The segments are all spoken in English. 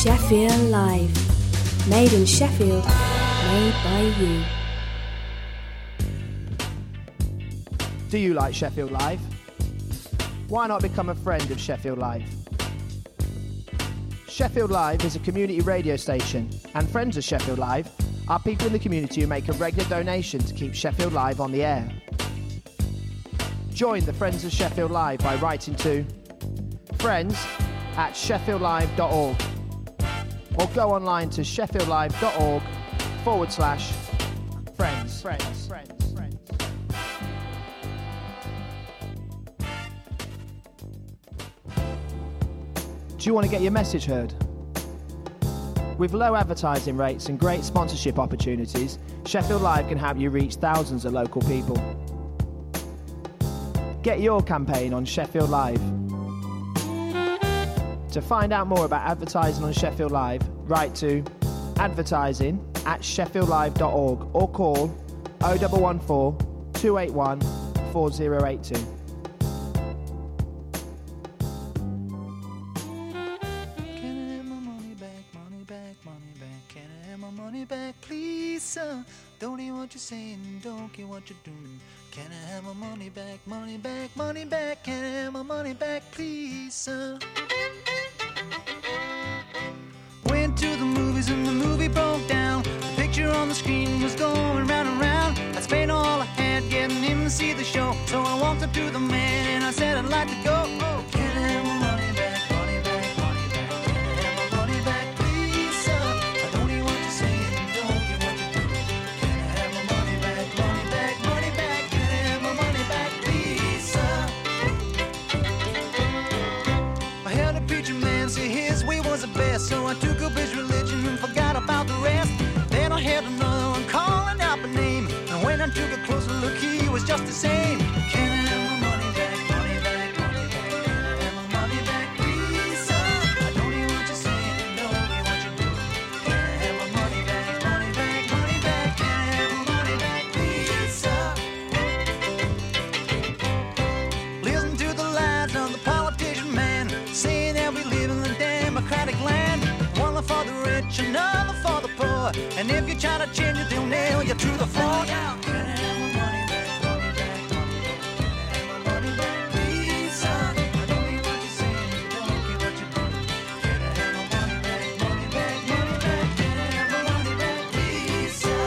Sheffield Live. Made in Sheffield, made by you. Do you like Sheffield Live? Why not become a friend of Sheffield Live? Sheffield Live is a community radio station, and friends of Sheffield Live are people in the community who make a regular donation to keep Sheffield Live on the air. Join the Friends of Sheffield Live by writing to friends@sheffieldlive.org or go online to sheffieldlive.org/friends. Do you want to get your message heard? With low advertising rates and great sponsorship opportunities, Sheffield Live can help you reach thousands of local people. Get your campaign on Sheffield Live. To find out more about advertising on Sheffield Live, write to advertising@sheffieldlive.org or call 0114 281 4082. Don't hear what you're saying, don't care what you're doing. Can I have my money back, money back, money back? Can I have my money back, please, sir? Went to the movies and the movie broke down. The picture on the screen was going round and round. I spent all I had getting in to see the show. So I walked up to the man and I said I'd like to go. Oh, can I have my money back, money back, money back? Can I have my money back, please, sir? I don't hear what you're saying, don't care what you're doing. Can I have my money back, money back, money back? Can I have my money back, please, sir? I heard a preacher man say his way was the best, so I took up his religion and forgot about the rest. Then I heard another one calling out my name, and when I took a closer look, he was just the same. Can I have my money back, money back, money back? Can I have my money back, please, sir? I don't hear what you're saying, don't hear what you're doing. Can I have my money back, money back, money back? Can I have my money back, please, sir? Listen to the lies of the politician man, saying that we live in the democratic land. One for the rich, another for the poor, and if you try to change it, they'll nail you to the floor. Can I have my money back, money back, money back? Can I have my money back, please, sir? I don't hear what you're saying, don't care what you're doing. Can I have my money back, money back, money back? Can I have my money back, please, sir?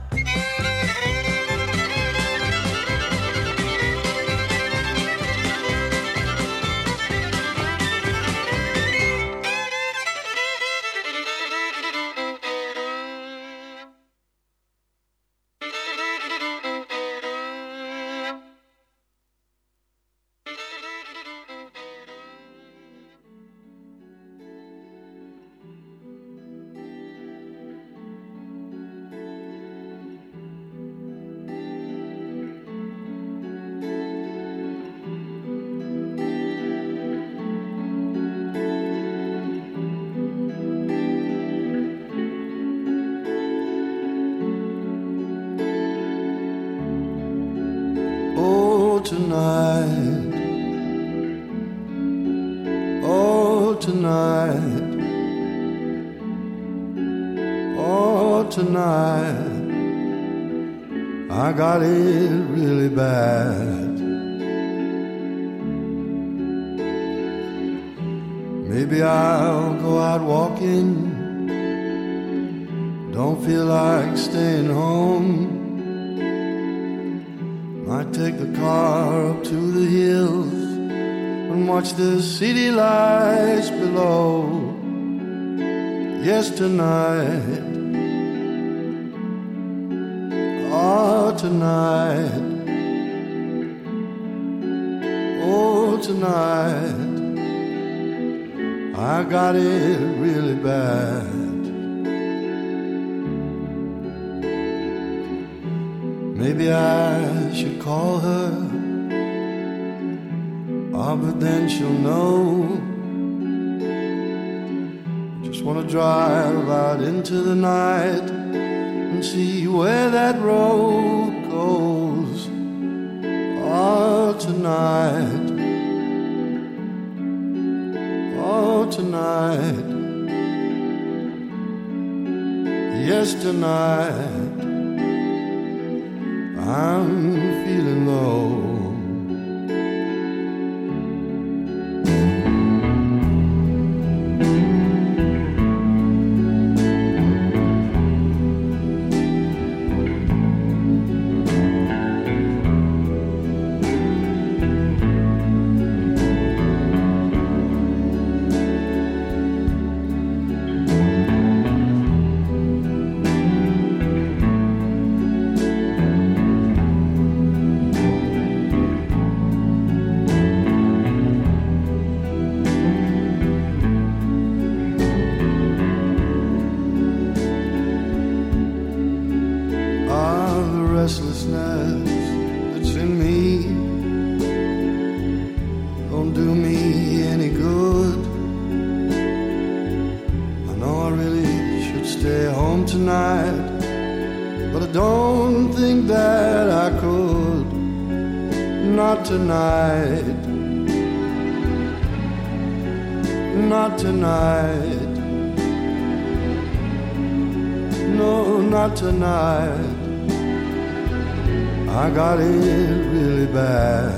Oh, tonight, oh, tonight, oh, tonight, I got it really bad. Maybe I'll go out walking, don't feel like staying home. Might take the car up to the hills and watch the city lights below. Yes, tonight, oh, tonight, oh, tonight, I got it really bad. Maybe I should call her, oh, but then she'll know. Just want to drive out into the night and see where that road goes. Oh, tonight, oh, tonight, Yes, tonight I'm feeling low. Not tonight. No, not tonight. I got it really bad.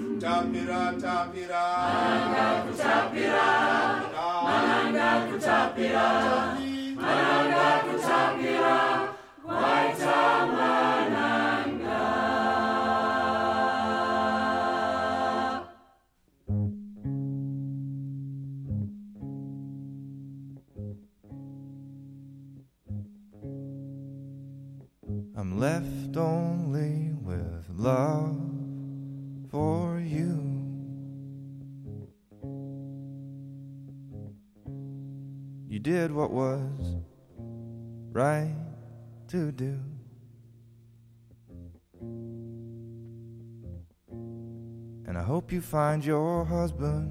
Tapira, tapira, mananga kutapira, mananga kutapira. I'm left only with love for you. You did what was right to do. And I hope you find your husband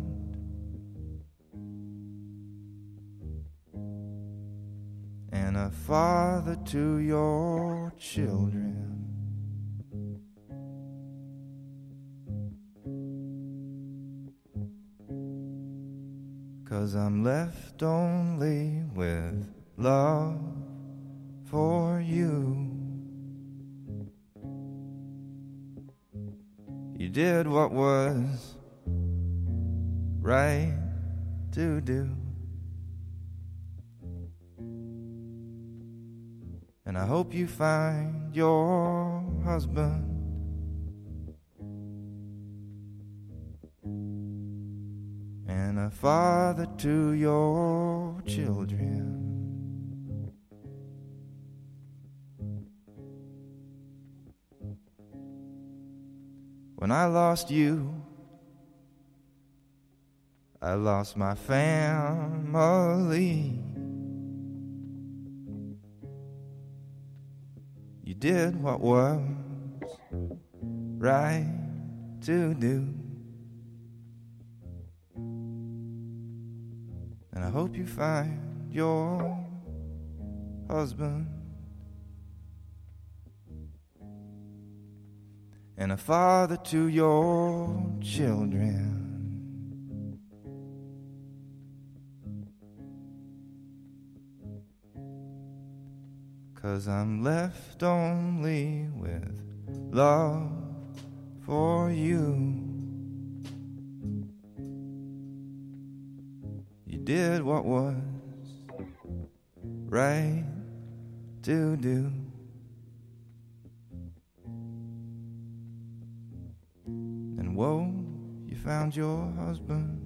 and a father to your children. 'Cause I'm left only with love for you. You did what was right to do. And I hope you find your husband and a father to your children. When I lost you, I lost my family. You did what was right to do. And I hope you find your husband and a father to your children. 'Cause I'm left only with love for you. You did what was right to do. And whoa, you found your husband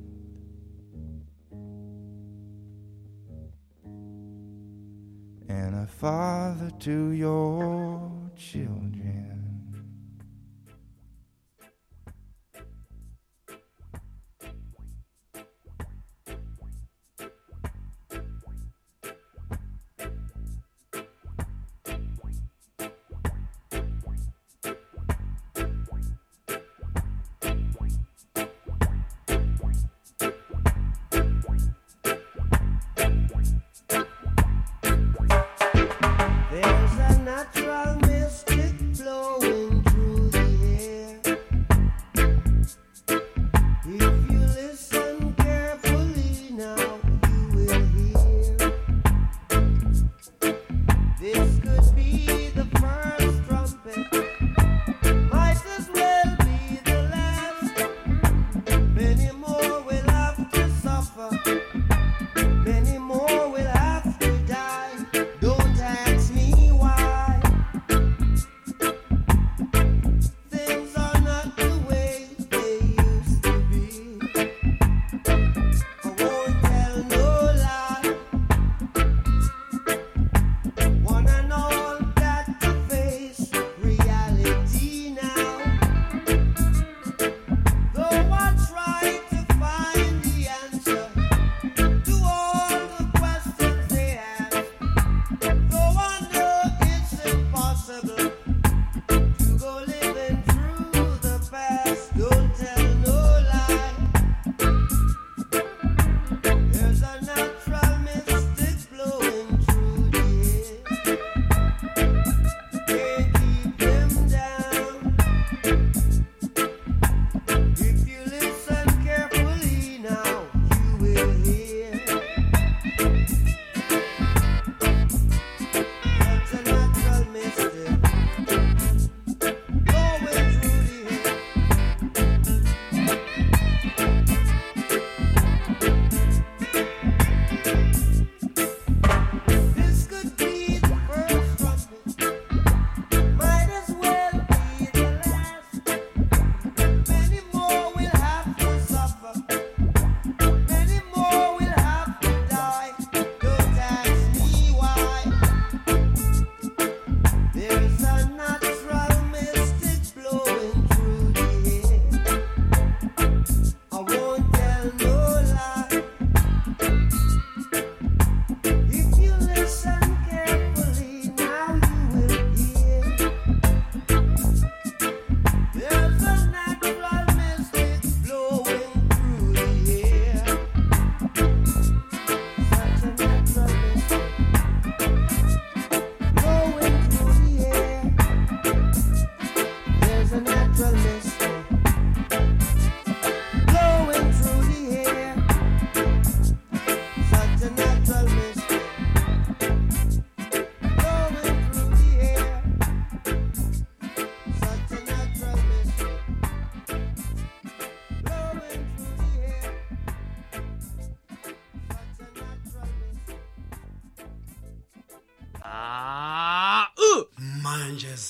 and a father to your children. There's a natural mystic flowing through the air. If you listen carefully now, you will hear. This could be the first trumpet, might as well be the last. Many more will have to suffer, many more will have to die. Don't ask me why. Things are not the way they used to be. I won't tell no lie. One and all got to face reality now. Though I try to find the answer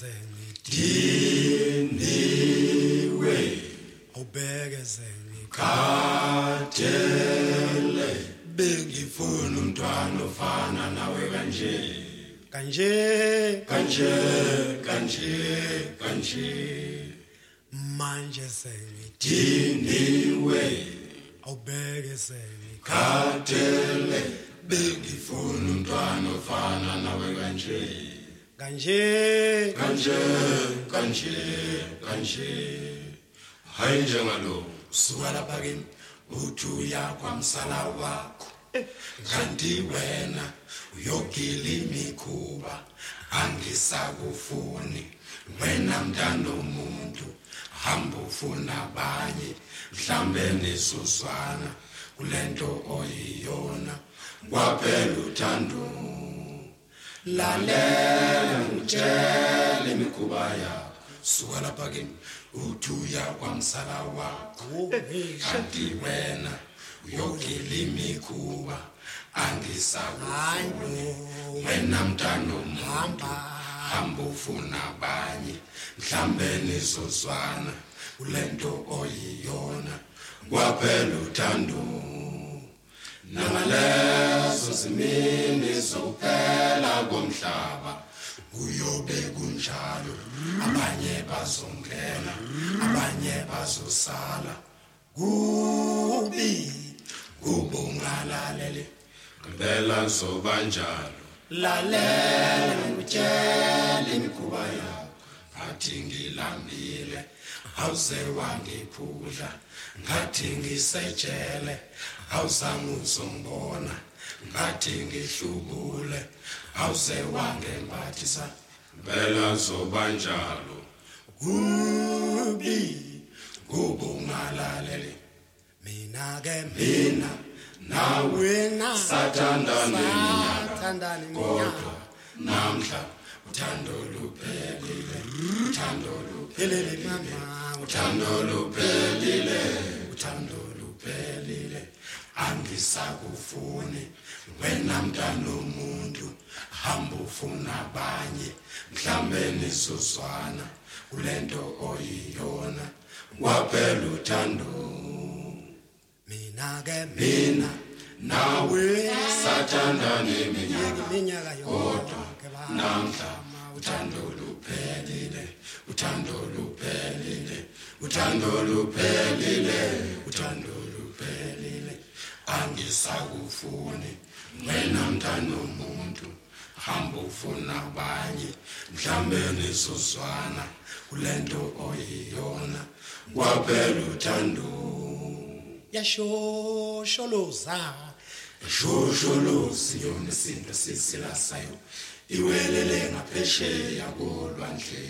sengidiniwe ubheke sengikhathele bengifuna umntwana ofana nawe kanje manje sengidiniwe ubheke sengikhathele bengifuna umntwana ofana nawe kanje hayi njengalo suka lapha kimi uthi uya kwamsala wakho kanti wena uyogila imikhuba angisakufuni wena mntana womuntu hamba ufuna abanye mhlambe nesuzwana kulento oyiyona kwaphela uthando lalela ngitshela imikhuba yakho suka lapha kimi uthi uya kwamsala wakho kanti wena uyogila imikhuba angisakufuni wena mntana womuntu hamba ufuna abanye mhlambe nesuzwana kulento oyiyona kwaphela uthando nangalezo zimini zokuphela komhlaba kuyobe kunjalo abanye bazongena abanye bazosala kubi kubungalalele ngempela zobanjalo lalela ngitshela imikhuba yakho ngathi ngilambile awuze wangiphula ngathi ngisetshele awuzange uzongibona ngathi ngihlubule awuze wangembathisa ngempela zobanjalo kubi kubungalalele mina nawe sathandane kodwa namhla uthando luphelile angisakufuni wena mntana womuntu hamba ufuna abanye mhlambe nesuzwana kulento oyiyona kwaphela uthando mina nawe sathandane iminyaka kodwa namhla uthando luphelile angisakufuni wena mntana womuntu hamba ufuna abanye mhlambe nesuzwana kulento oyiyona kwaphela uthando yashosholoza yona isinto sisilasayo iwelele ngaphesheya kolwandle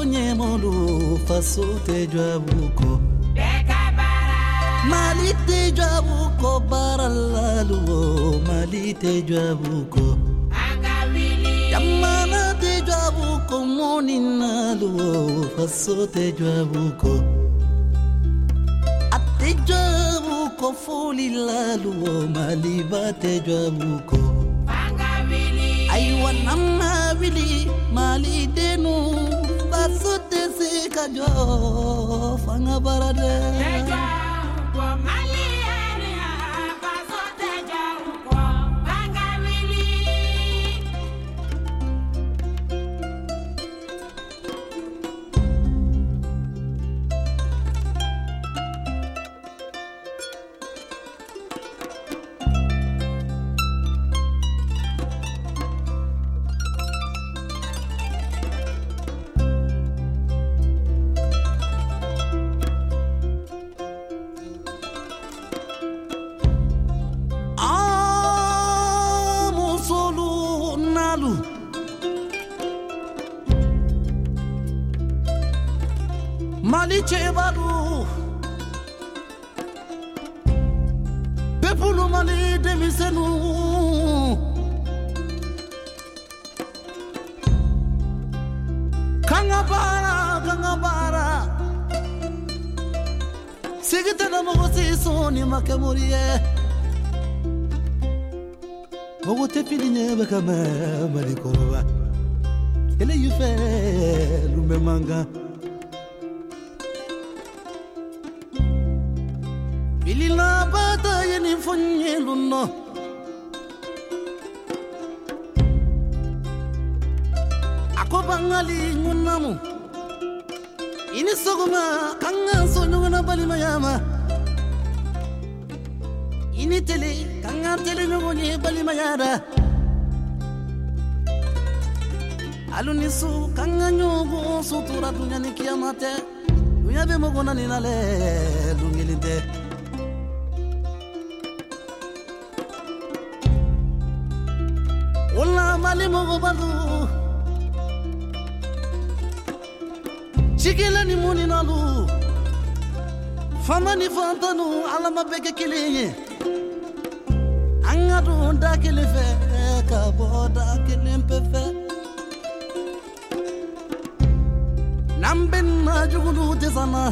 nyemolu faso te jabuko Mali te jabuko baralalu Mali te jabuko Yamana te jabuko moninalu faso te jabuko Ate jabuko folilalu Mali ba te jabuko Aywa namabili Mali denu faso te sekajo fanga barade Mali chebalu Pepulu Mali demisenu Kangabara Sigitana mogosi soni makamurie Mogote filinye bakama Mali koroba Ele yufe lumbe manga Bilila bata yeni fonye luno Ako bangali ngunamu Ini soguma kanga sonyongana bali mayama Ini tele kanga tele nyongonye bali mayada Alunisu kanga nyongo sutura dunya ni kiamate Dunya be mogona ninale lungilinte Ola mali mogo bandu Chikela ni muni nalu Fama ni fantanu alama beke kilinye Angadu nda kilife Kaboda kilimpefe Namben na jugulu tezana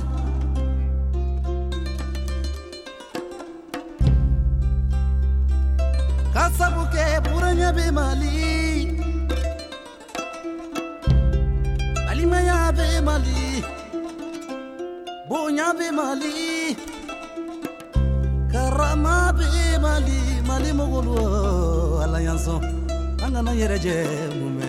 Kasabuke puranya be Mali Mali maya be Mali Bonya be Mali Karama be Mali Mali mogolu alliance Angana yereje mume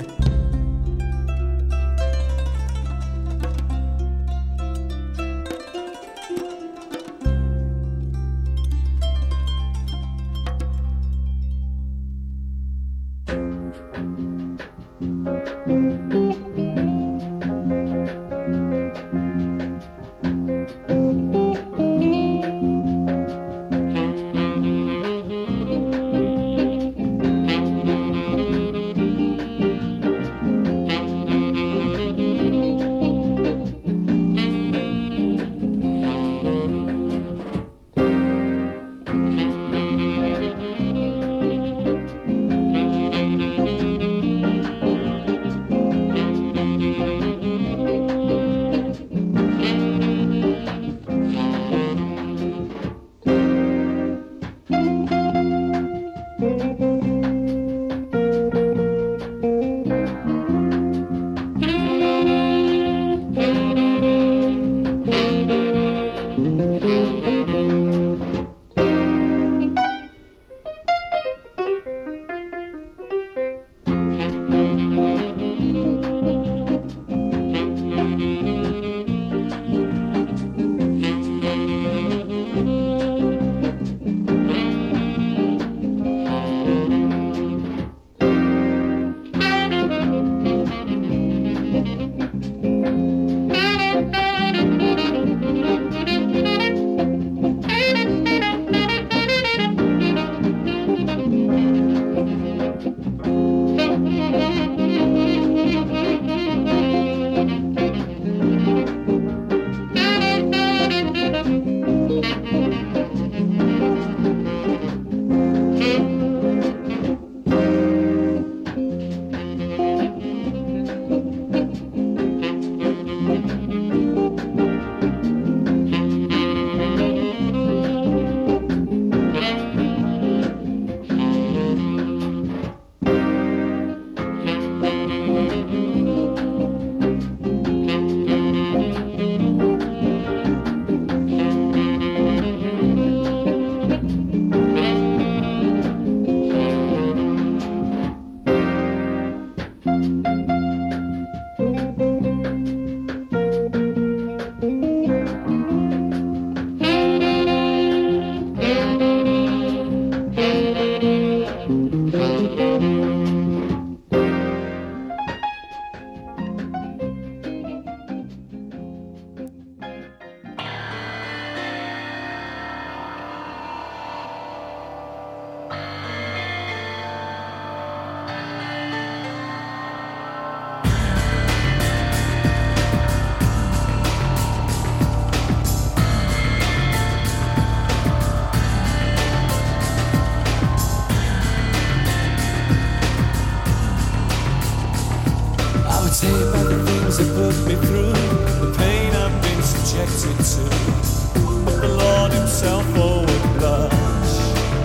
me through the pain I've been subjected to. But the Lord himself, oh, would blush.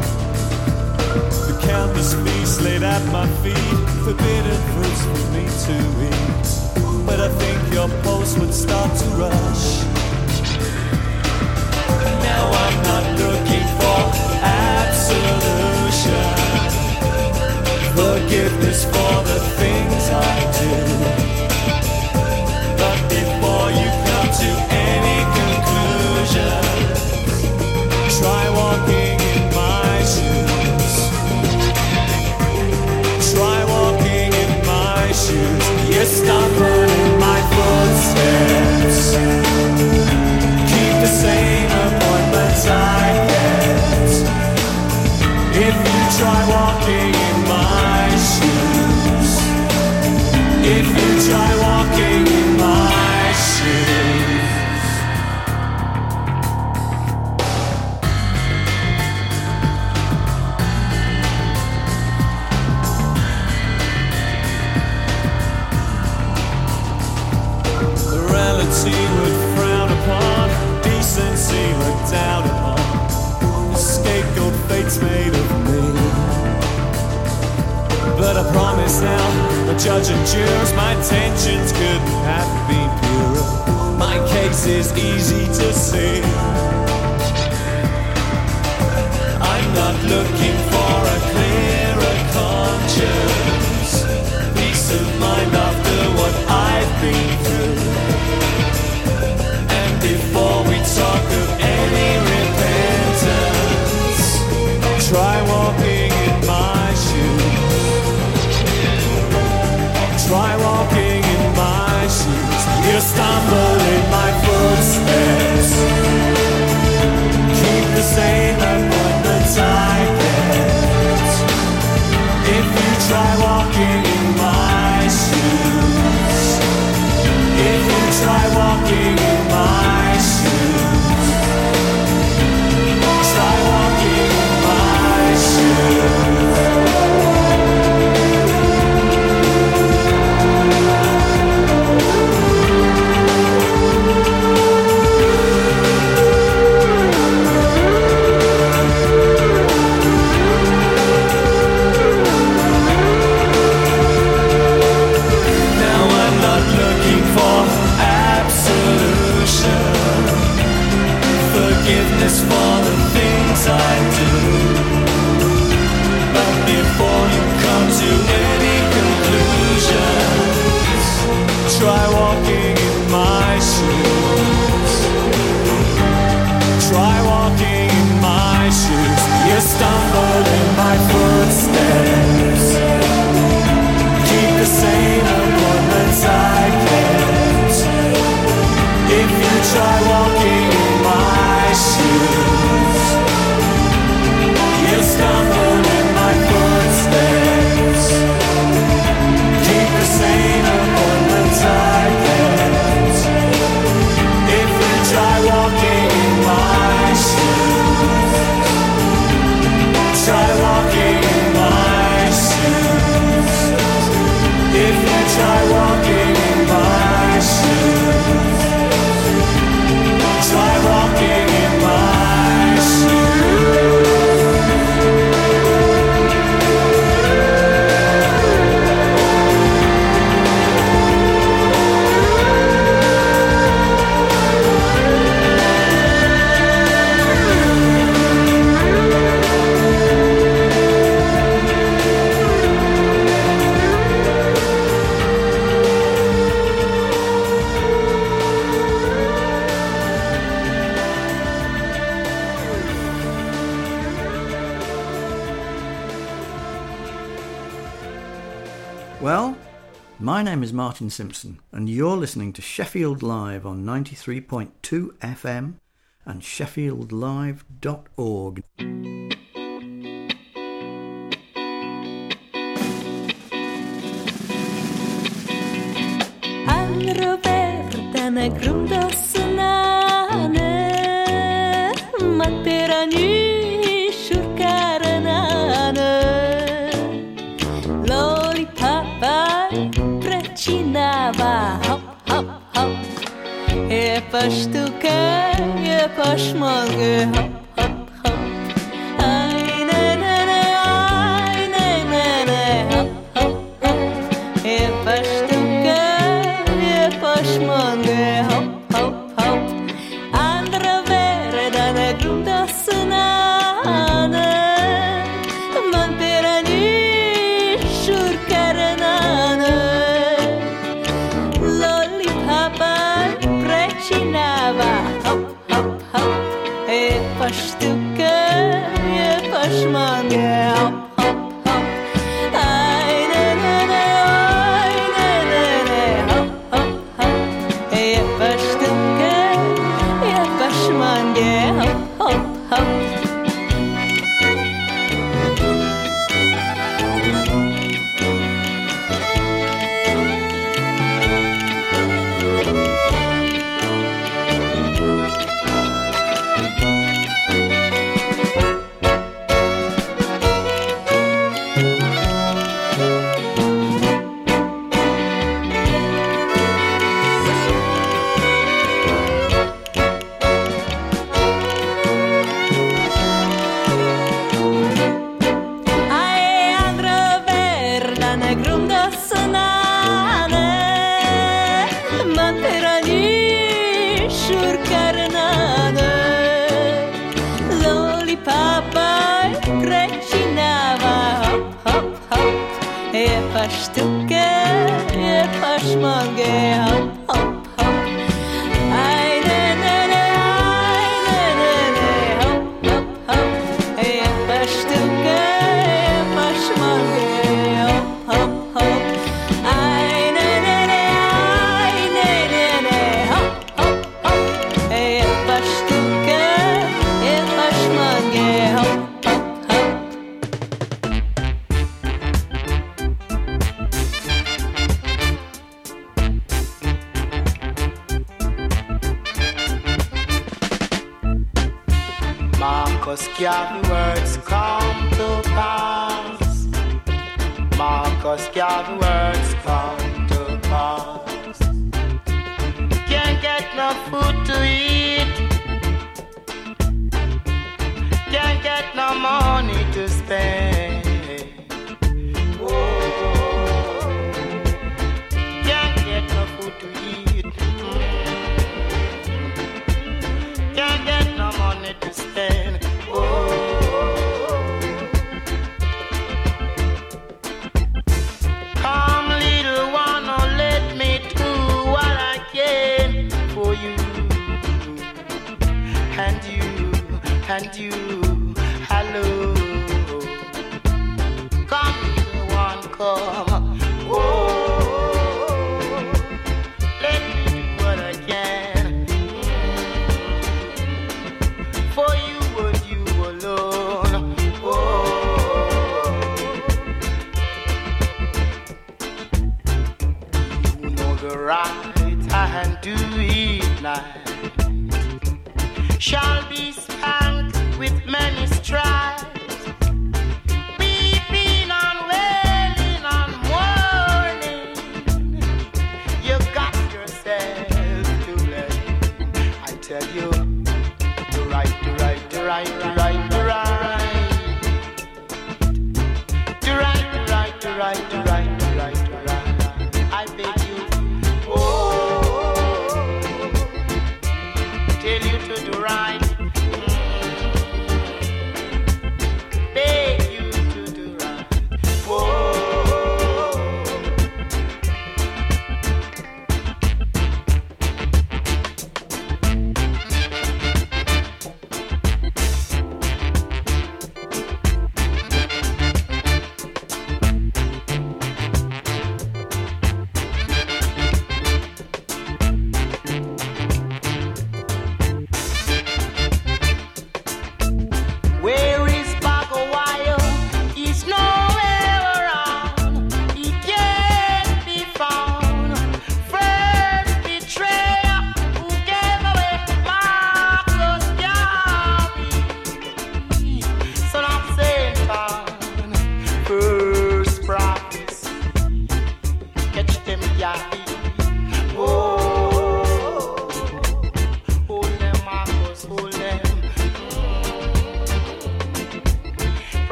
The countless feasts laid at my feet, forbidden fruits for me to eat. But I think your pulse would start to rush. Now I'm not looking for absolution, forgiveness for the things I do. But before you come to any conclusion, try walking in my shoes. Try walking in my shoes. You stumble in my footsteps. Keep the same appointments I get. If you try walking in my shoes, if you try walking in my shoes. Morality would frown upon, decency looked down upon. The scapegoat fate's made of me. But I promise now, the judge and jurors, my intentions couldn't have been purer. My case is easy to see. I'm not looking for a clearer conscience, peace of mind after what I've been through. And before we talk of any repentance, try walking in my shoes. Try walking in my shoes. You stumble in my footsteps. Keep the same appointments I get. If you try walking in my shoes, if you try walking in my shoes, try walking in my shoes. Forgiveness for the things I do. But before you come to any conclusions, try walking in my shoes. Try walking in my shoes. You stumble in my footsteps. Keep the same appointments I get. If you try walking in my shoes, you stumble in my footsteps. Keep the same appointments I get. If you try walking in my shoes, try walking in my shoes. If you try walking in my shoes, try walking in my shoes. Well, my name is Martin Simpson, and you're listening to Sheffield Live on 93.2 FM and sheffieldlive.org. Roberta grundosnane materani shurkaranane lollipop precinava hop hop hop je paštuka, je pašmalge, hop, hop, hop. Aj, ne, ne, ne, aj, ne, ne, ne, hop, hop, hop. Je paštuka, je pašmalge, hop, hop, hop. Andra vere da ne gruda snane, man pirani šurkaranane. Prečinava, hop, hop, hop. Je paštuka, je pašmange, hop, hop, hop. Aj, ne, ne, ne, aj, ne, ne, ne, hop, hop, hop. Je paštuka, je pašmange, hop, hop, hop. Paštuka, je pašmange, hop, hop, hop. Aj, ne, ne, ne, aj, ne, ne, ne, hop, hop, hop. Je paštuka, je pašmange, hop, hop, hop. Aj, ne, ne, ne, aj, ne, ne, ne, hop, hop, hop. Je paštuka, je pašmange, hop, hop, hop. Marcus Garvey words come to pass. Marcus Garvey words come to pass. Can't get no food to eat. Can't get no money to spend. Oh, can't get no food to eat. Can't get no money to spend. Oh, come little one, oh, let me do what I can for you, and you, and you. Hello, come little one, come. Oh, let me do what I can for you and you alone. Oh, you know the right hand do it night shall be spanked with many stripes. Weeping and wailing and mourning, you got yourself to blame. I tell you, the right, the right, the right, the right, the right, the right, the right, the right, the right, the right, the right. I beg you, oh, tell you to do right. Beg you to do right. Oh.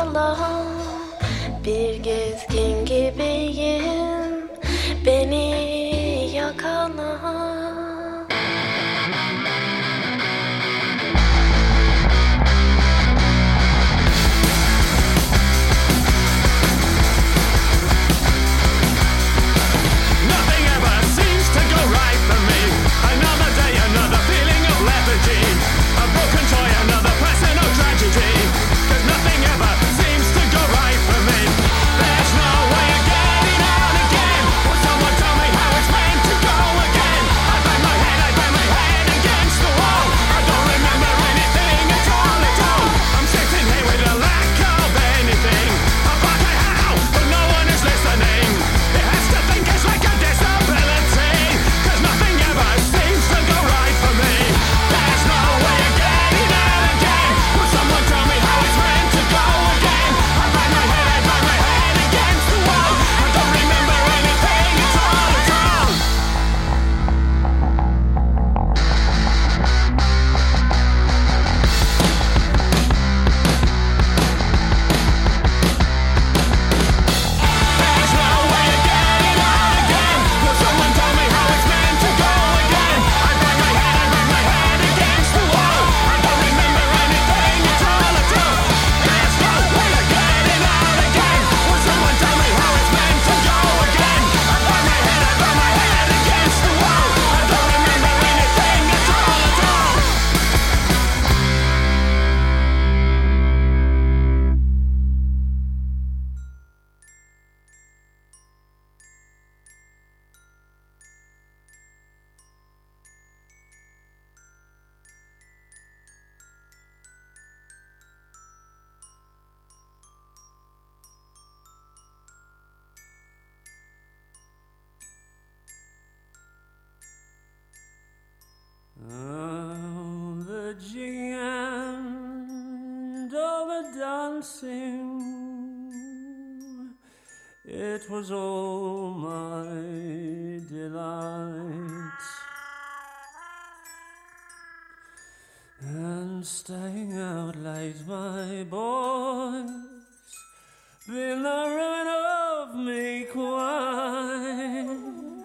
yakala, bir gezgin gibiyim, beni yakala. The jing and all the dancing, it was all my delight. And staying out late, my boys, been the ruin of me quite.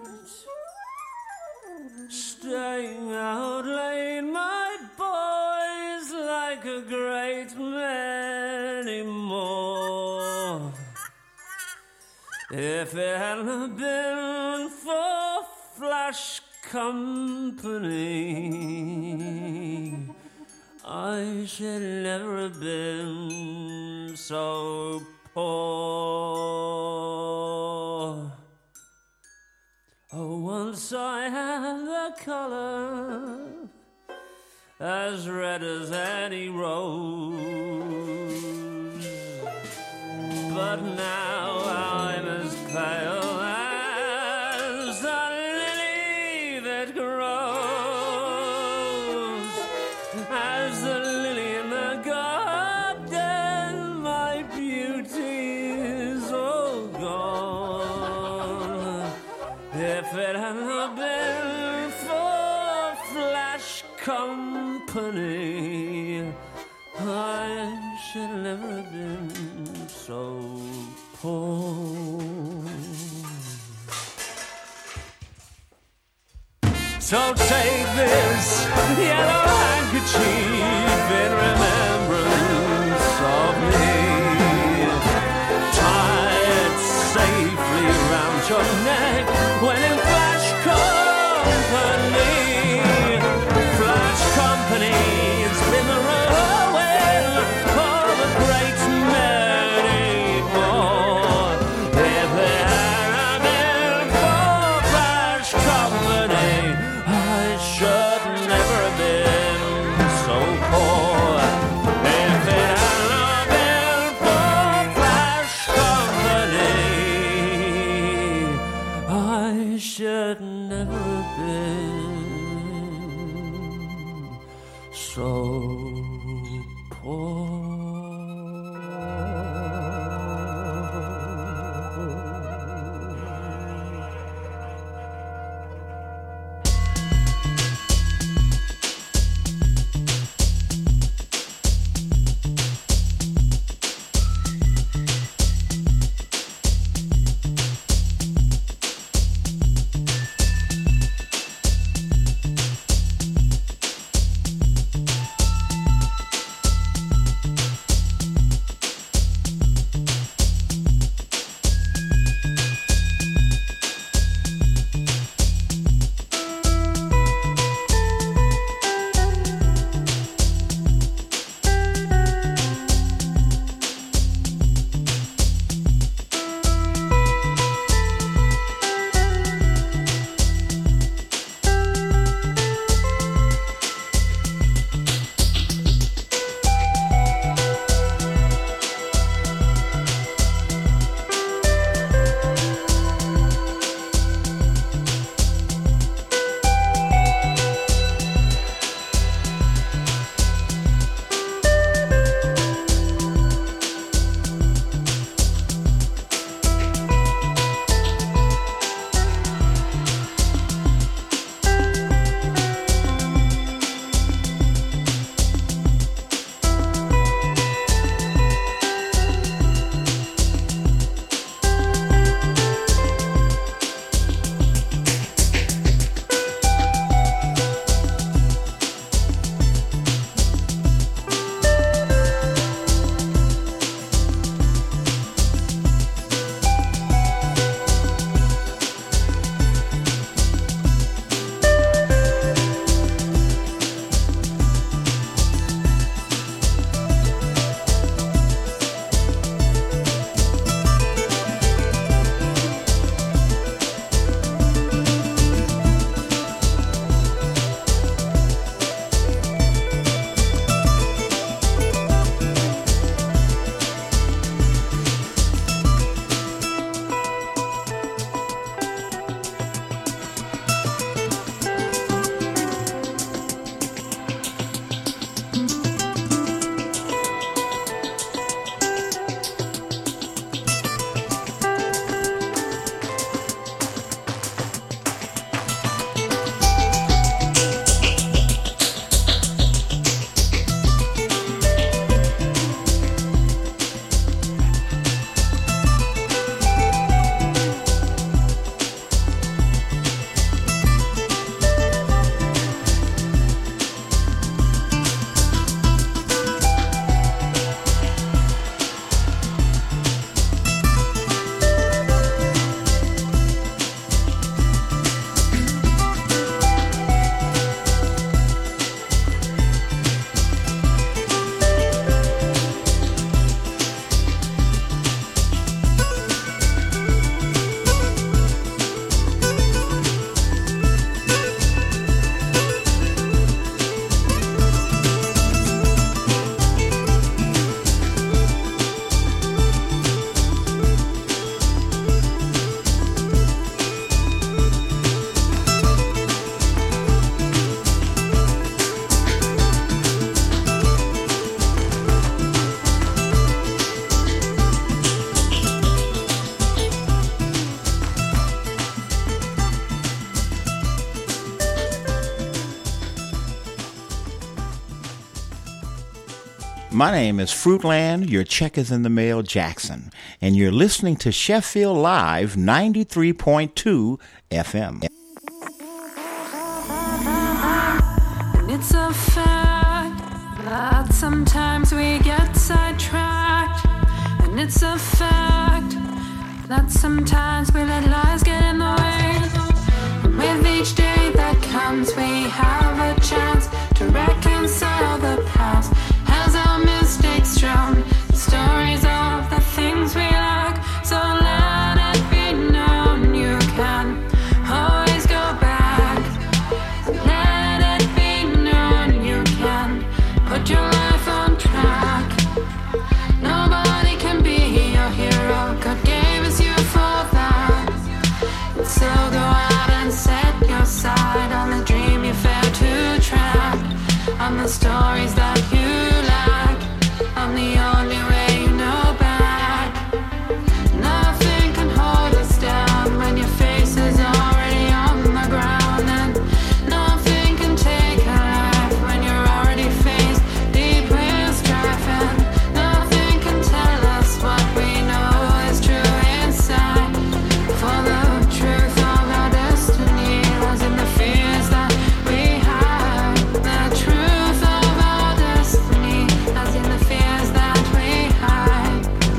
Staying out late, my boys, like a great many more. If it hadn't been for flash company, I should never have been so poor. Oh, once I had the color as red as any rose, but now I'm as pale as the lily that grows, as the lily in the garden. My beauty is all gone. If it hadn't been for flash company, I should never have been so poor. So take this yellow handkerchief in remembrance of me. Tie it safely round your neck when in flash company. Flash company, it's been the ruin of a great many more. If it hadn't been for flash company, I should never have been so poor. If it hadn't been for flash company, I should never have been so poor. My name is Fruitland, your check is in the mail, Jackson, and you're listening to Sheffield Live 93.2 FM. And it's a fact that sometimes we get sidetracked. And it's a fact that sometimes we let lies get in the way. And with each day that comes, we have a chance to reconcile the past. Has our mistakes drowned the stories of the things we lack? So let it be known you can always go back. Let it be known you can put your life on track. Nobody can be your hero. God gave us you for that. So go out and set your sight on the dream you failed to track, on the stories that you lack, on the only way you know back. Nothing can hold us down when your face is already on the ground, and nothing can take a life when you're already faced deep with strife, and nothing can tell us what we know is true inside. For the truth of our destiny lies in the fears that we hide. The truth of our destiny lies in the fears that we hide.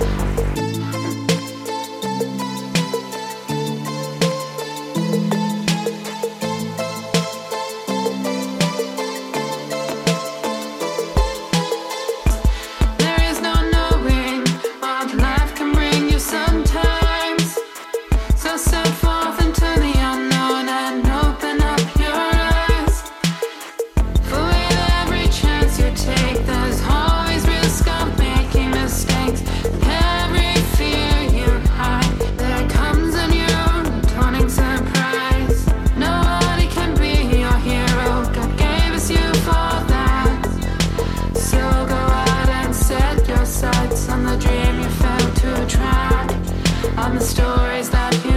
There is no knowing what life can bring you sometimes. So set forth into the unknown and open up your eyes. For with every chance you take, there's always risk of making mistakes. With every fear you hide, there comes a new dawning surprise. Nobody can be your hero. God gave us you for that. So go out and set your sights on the dream you failed to track, on the stories that you